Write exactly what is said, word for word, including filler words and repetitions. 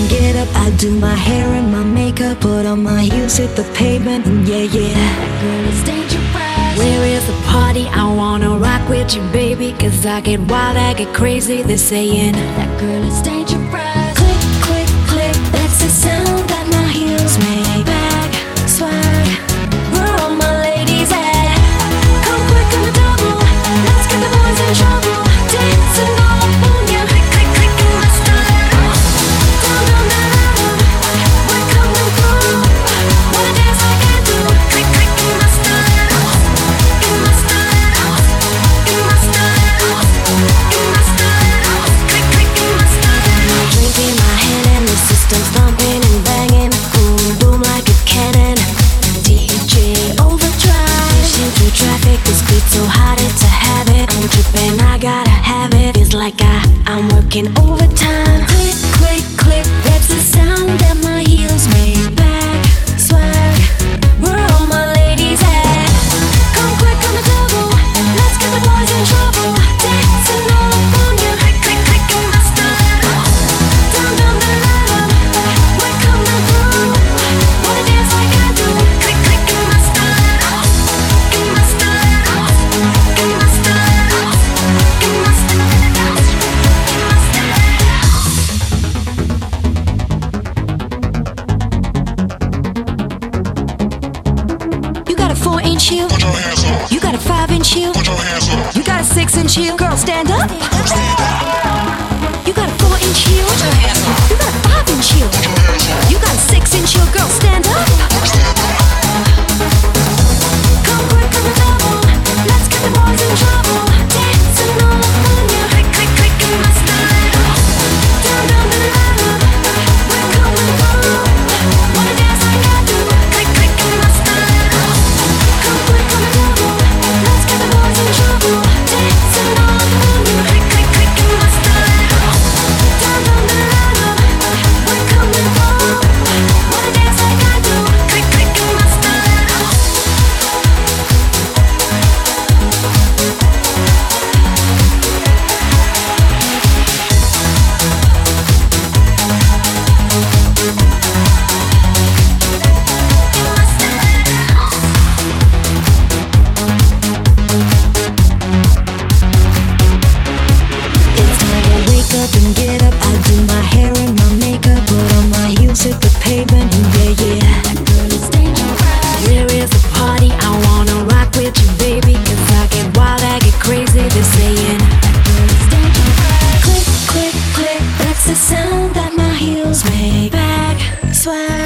and get up. I do my hair and my makeup, put on my heels, hit the pavement, and yeah, yeah. That girl is dangerous. Where is the party? I wanna rock with you, baby, cause I get wild, I get crazy. They're saying that girl is dangerous. Click, click, click, that's the sound that my heels make. Back, swag, where all my ladies at? Come quick on the double, let's get the boys in trouble. Dancing all up on you, click, click, click in my style. Down, down, down, down, we're coming through. Wanna dance like I do, click, click in my style. In my style, in my style, in my style, click, click in my style. Drink in my hand and the system's thumping and banging. Boom, boom like a cannon. D J overdrive. Pushing through traffic, this beat so hot it's a habit. I'm tripping, I gotta have it. Feels like I, I'm working overtime. Click, click, click, that's the sound that my heels make. Back, swag, where all my ladies at? Come quick on the double, let's get the boys in trouble. Dancing all up on you, click, click, click in my style. Down, down, down, down, we're coming through. Wanna dance like I do, click, click in my style. In my style, in my style, in my style, in my style. You got a four inch heel, Put your hands up. you got a five inch heel, Put your hands up. you got a six inch heel. Girl, stand up. Stand up. You got a four inch heel, Put your hands up. you got a five inch heel, Put your hands up. you got a six inch heel. Girl, stand up. Stand up. Come quick on the double, let's get the boys in trouble. Dancing all up on you, click, click, click in my style. Down, down, down, down, we're coming through. Wanna dance like I do, click, click in my style. Come quick on the double, let's get the boys in trouble. Dancing all up on you, click, click, click in my style. Down, down, down, down, we're coming through. Wanna dance like I do, click, click in my style. It's time to wake up and get up. I do my hair and my makeup, put on my heels, hit the pavement, and yeah, yeah. That girl is dangerous. Where is the party? I wanna rock with you, baby, cause I get wild, I get crazy. They're saying that girl is dangerous. Click, click, click, that's the sound that my heels make. Back, swag,